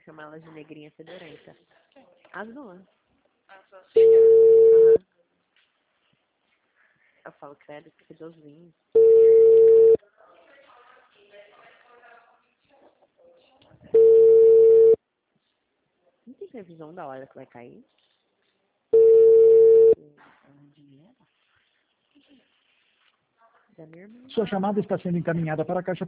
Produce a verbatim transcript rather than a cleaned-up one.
chamar ela de negrinha fedorenta. As duas. Ah, só Uhum. Eu falo, credo, que fedozinho. Não tem previsão da hora que vai cair? Da minha irmã. Sua chamada está sendo encaminhada para a caixa